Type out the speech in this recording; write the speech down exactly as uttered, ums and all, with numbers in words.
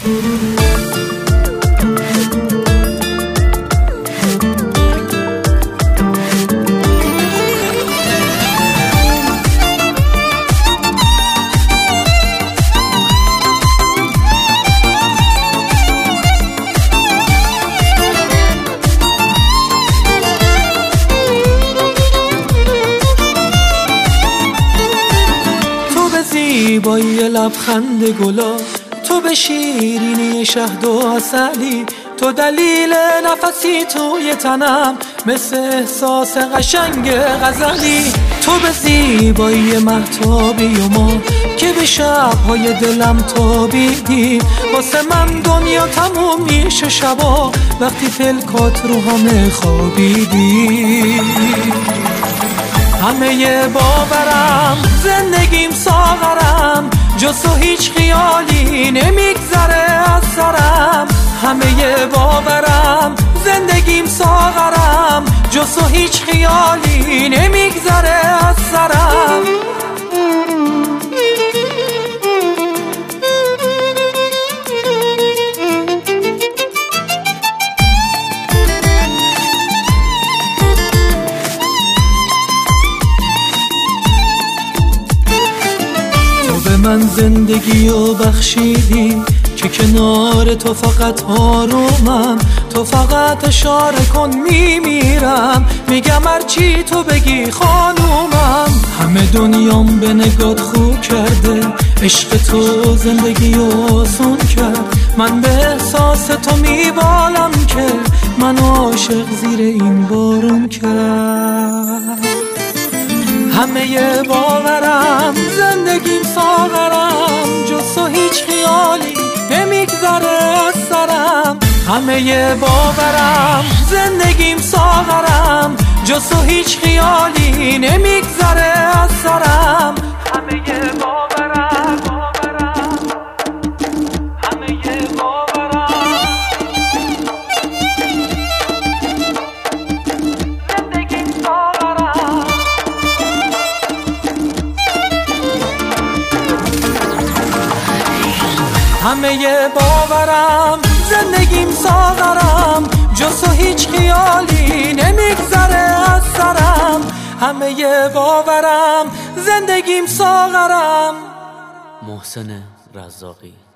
زیبایی لبخند گلا، تو به شیرینی شهد و عسلی، تو دلیل نفسی توی تنم مثل احساس قشنگ غزلی. تو به زیبایی مهتابی و ما که به شب‌های دلم تابیدی، واسه من دنیا تموم میشه شبا وقتی پلکات رو همه خوابیدی. همه باورم زندگیم ساغرم، جز تو هیچ خیالی نمیگذره از سرم. همه باورم زندگیم ساغرم، جز تو هیچ خیالی نمیگذره از سرم. من زندگی رو بخشیدی که کنار تو فقط آرومم، تو فقط اشاره کن میمیرم، میگم هرچی تو بگی خانومم. همه دنیام به نگات خوب کرده، عشق تو زندگی رو آسون کرد. من به احساس تو میبالم که منو عاشق زیر این بارون کرد. همه باورم زندگیم ساغرم، جز تو هیچ خیالی نمیگذره از سرم. همه باورم زندگیم ساغرم، جز تو هیچ خیالی نمیگذره از سرم. همه باورم باورم همه باورم زندگیم ساغرم. همه باورم زندگیم ساغرم، جز تو هیچ خیالی نمیگذره از سرم. همه باورم زندگیم ساغرم. محسن رزاقی.